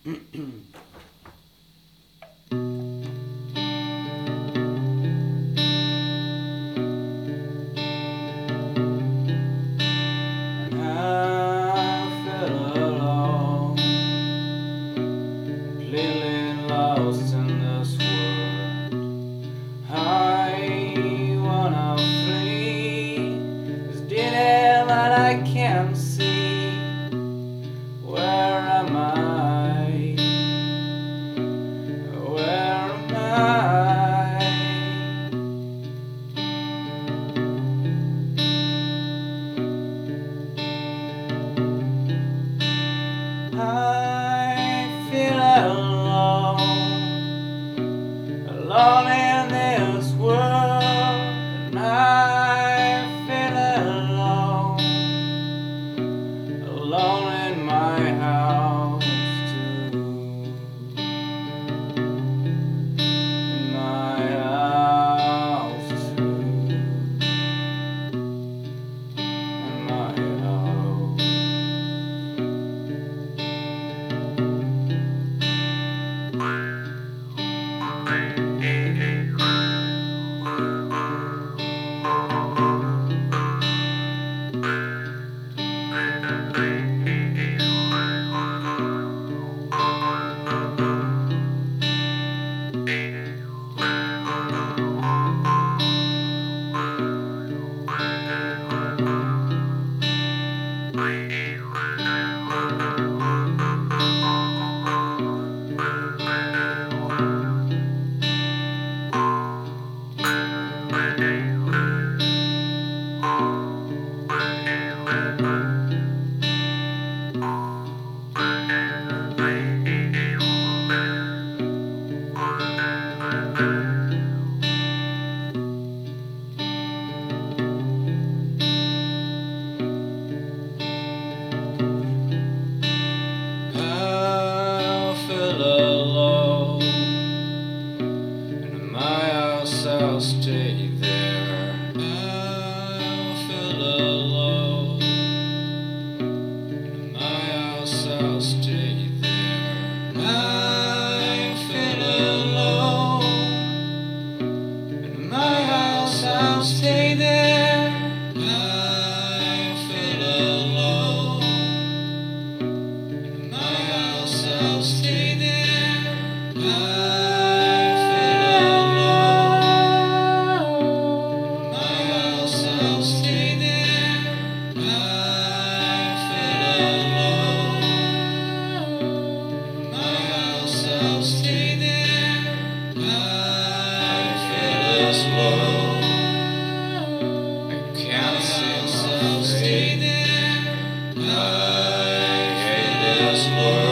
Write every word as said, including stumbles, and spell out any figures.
Lost in this world, I wanna flee this dead that I can't see. Where am I? Where am I? I feel alone. Alone in this world, and I feel alone. Alone in my house too. In my house too. In my house. I'll stay there. I'll feel alone. In my house I'll stay there. I feel alone. In my house I'll stay there. I feel alone. In my house I'll stay there. I I'll stay there. I feel this love. I can't seem to stay there. I hate this love.